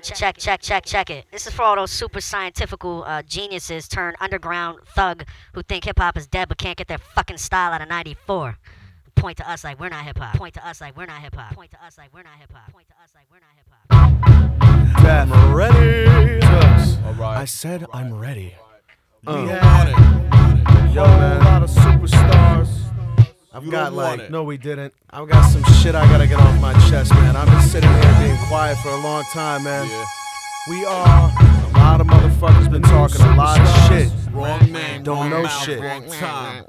Check it. This is for all those super scientifical geniuses turned underground thug who think hip hop is dead but can't get their fucking style out of '94. Point to us like we're not hip hop. Point to us like we're not hip hop. Point to us like we're not hip hop. Point to us like we're not hip hop. I'm ready. Alright. I said I'm ready. You don't want it. Yo, man. A lot of superstars. You don't want it. No, we didn't. I've got some shit I gotta get off my chest, man. I've been sitting here being quiet for a long time, man. Yeah. We are a lot of motherfuckers been talking a lot of shit. Wrong man, Don't wrong know mouth, shit. wrong time.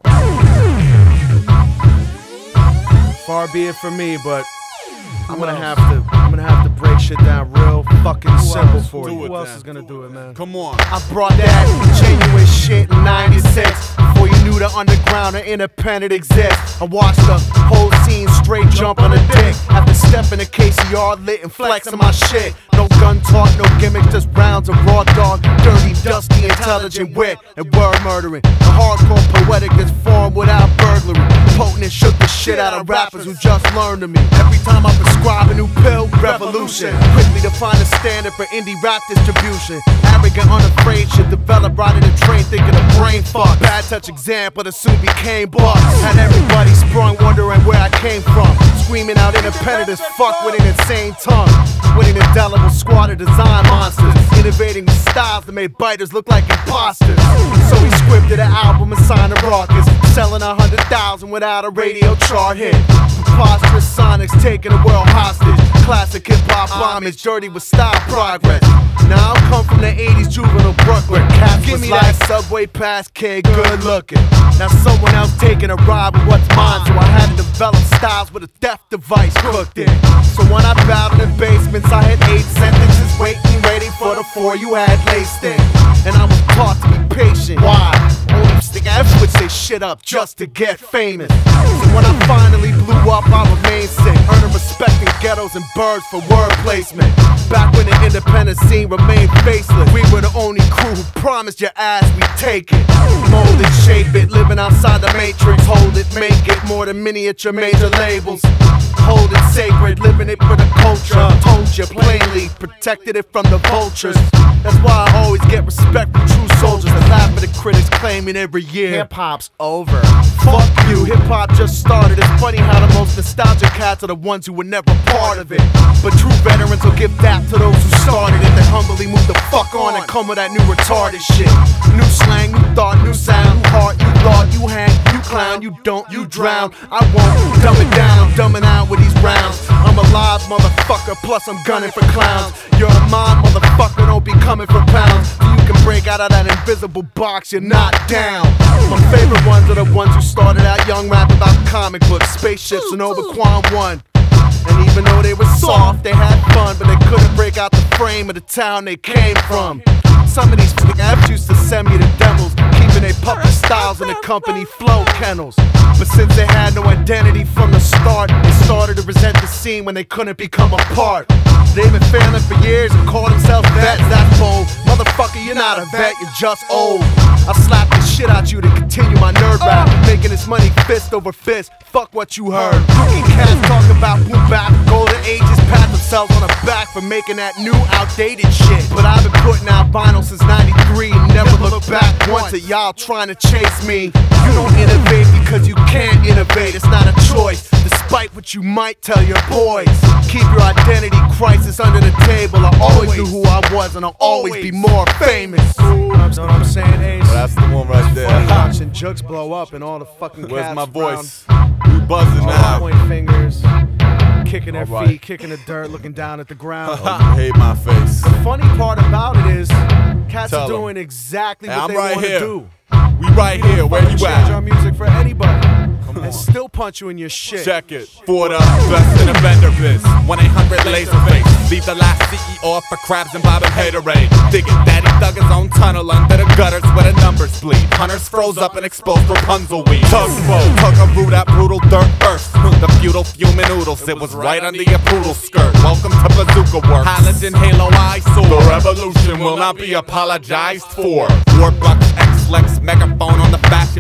Far be it from me, but I'm gonna have to break shit down real fucking simple for you. Do it Who else then. is gonna do it, man? Come on. I brought that genuine shit in '96. Before you knew the underground or independent exists. I watched the whole scene straight jump on a dick. After stepping the KCR lit and flexing my shit. No gun talk, no gimmicks, just rounds of raw dog. Dirty, dusty, intelligent wit and word murdering. The hardcore poetic that's formed without burglary. Potent and shook the shit out of rappers who just learned to me. Every time I prescribe a new pill, revolution. Quickly define a standard for indie rap distribution. Arrogant, unafraid, shit develop riding the train thinking a brain fuck. Bad touch example that soon became bust. Had everybody sprung wondering where I came from. Screaming out independent as fuck with an insane tongue. With an indelible squad of design monsters. Innovating with styles that made biters look like imposters. So he scripted an album and signed a raucous. Selling 100,000 without a radio chart hit. Preposterous sonics taking the world hostage. Classic hip-hop homage, dirty with style progress. Now I come from the 80s juvenile Brooklyn. Cats give me like that subway pass kid, good looking. Now someone else taking a ride with what's mine, so I had to develop styles with a death device cooked in. So when I battled in basements, I had 8 sentences waiting, ready for the 4 you had laced in. And I was taught to be patient. Why? Only stick F would say shit up just to get famous. So when I finally blew up, I remained sick, earning respect in ghettos and birds for word placement. Back when the independent scene remained faceless, we were the only crew who promised your ass we'd take it. Mold it, shape it, living outside the matrix. Hold it, make it, more than miniature major labels. Hold it sacred, living it for the culture. Told you plainly, protected it from the vultures. That's why I always get respect from true soldiers and laugh at the critics claiming every year hip-hop's over. Fuck you, hip-hop just started. It's funny how the most nostalgic cats are the ones who were never part of it. But true veterans will give back to those who started it. They humbly move the fuck on and come with that new retarded shit. New slang, new thought, new sound. New heart, you thought, you hang, you clown. You don't, you drown. I won't dumb it down, I'm dumbing out with these rounds. I'm a live motherfucker, plus I'm gunning for clowns. You're a mom, motherfucker, don't be coming for pounds. So you can break out of that invisible box, you're not down. My favorite ones are the ones who started out young, rap about comic books, spaceships, and Overquan 1. And even though they were soft, they had fun, but they couldn't break out the frame of the town they came from. Some of these F's used to send me the demos, keeping their puppet styles in the company flow kennels. But since they had no identity from the start, they started to resent the scene when they couldn't become a part. They've been failing for years and call themselves vets, that's bold. Motherfucker, you're not a vet, you're just old. I slap the shit out you to continue my nerd rap, making this money fist over fist. Fuck what you heard. Rookie cats talk about boom bap, golden ages, pat themselves on the back for making that new outdated shit. But I've been putting out vinyl since '93 and never looked back once at y'all trying to chase me. You don't innovate because you can't innovate, it's not a choice, despite what you might tell your boys. Keep your identity crisis under the table. I always knew who I was and I'll always be more famous. You know what I'm saying, Ace? That's the one right there. Watching Jugs blow up and all the fucking Where's cats my around, voice? We buzzing now. point fingers, kicking their Alright. feet, kicking the dirt, looking down at the ground. Oh, you hate my face. The funny part about it is, cats Tell are 'em. doing exactly Hey, what I'm they right want to here. do. We right here, where you Change our at? music for anybody, Come and on. still punch you in your shit. Check it. For the best in the vendor biz. 1-800 laser face. Leave the last CE off for crabs and bob and haterade. Dig it, daddy dug his own tunnel under the gutters where the numbers bleed. Hunters froze up and exposed Rapunzel weed. Tugboat, tug that brutal dirt first. The feudal fuming oodles, it was right under your poodle skirt. Welcome to Bazooka Works. Halogen Halo eyesore. The revolution will not be apologized for. Warbucks, X-Lex, megaphone on the fashion pig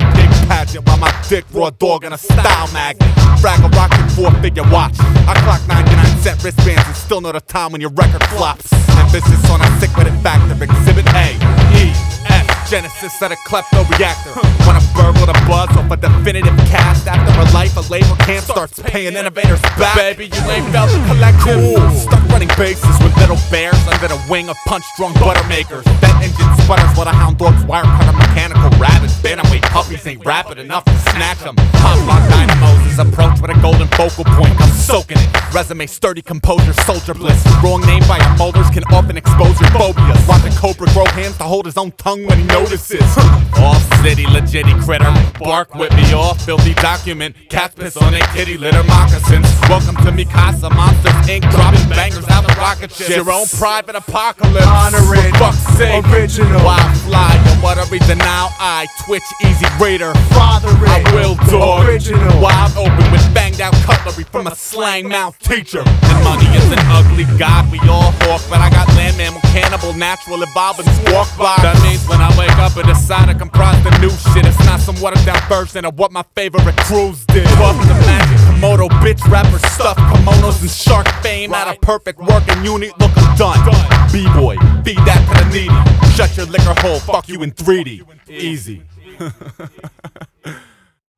pageant while my dick raw dog in a style magnet. Frag a rockin' 4-figure watch. I clock 99-cent wristbands and still know the time when your record flops. Emphasis on a sick with it factor. Exhibit A, E, F, genesis of the klepto reactor. When a burgle the buzz off a definitive cast after a life of labor camp starts paying innovators back. Baby, you ain't felt the collective. Cool. Stuck running bases with little bears under the wing of punch-drunk buttermakers. That engine sputters while the hound dogs wire cutter mechanical rabbits. Bantamweight puppies ain't rapid enough to snatch them. Pop lock dynamos is approach with a golden focal point. I'm soaking it. Resume sturdy composure, soldier bliss. Wrong name by your molders can often expose your phobias. Watching Cobra grow hands to hold his own tongue when he notices. Off city, legitty critter. Bark with me off, filthy document. Cats piss on their kitty litter moccasins. Welcome to Mikasa Monsters Inc. Dropping bangers out the rocket ship. Your own private apocalypse. Honor it. For fuck's sake. Original. Why fly? And what a reason now I twitch easy raider. Father it. I will dog. Original. Wide open with banged out cutlery from a slang mouth teacher. And money is an ugly god we all hawk, but I got land mammal, cannibal, natural, evolving squawk box. That means when I wake up and decide to comprise the new shit, it's not some watered down version of what my favorite crews did. Fuck the magic Komodo bitch rapper stuff, kimonos and shark fame out of perfect working unit. Look, I'm done. B-boy, feed that to the needy. Shut your liquor hole, fuck you in 3D. Easy.